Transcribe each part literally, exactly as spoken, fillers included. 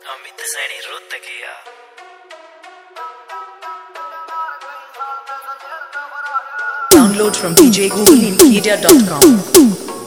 Amit Saini Rohatkiya. Download from d j google inpedia dot com.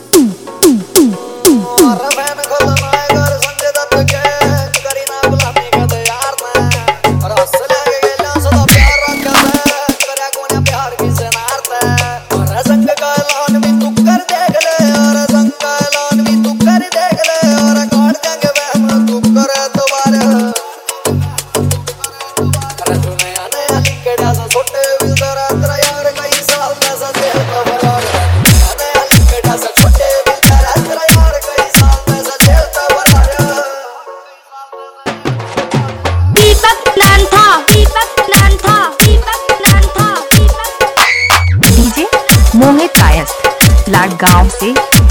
मोहित कायस्थ लाडगांव से।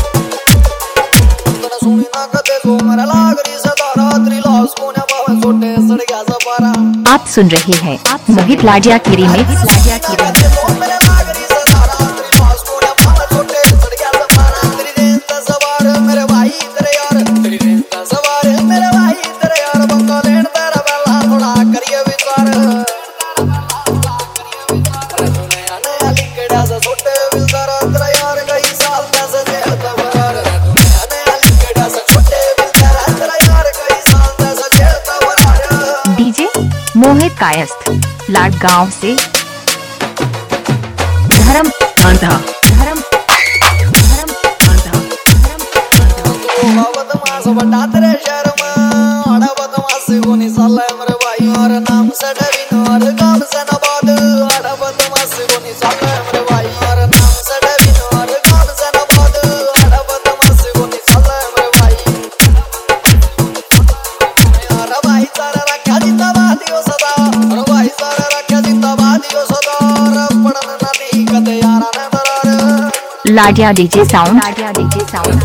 आप सुन रहे हैं मोहित लाडिया की रीमिक्स। लाडिया की रीमिक्स। डीजे मोहित कायस्थ लाडगांव से। धर्म आंधा धर्म धर्म आंधा लाडिया डीजे साउंड। लाडिया डीजे साउंड।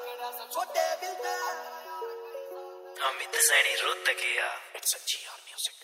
अमित सैनी रोहतकिया।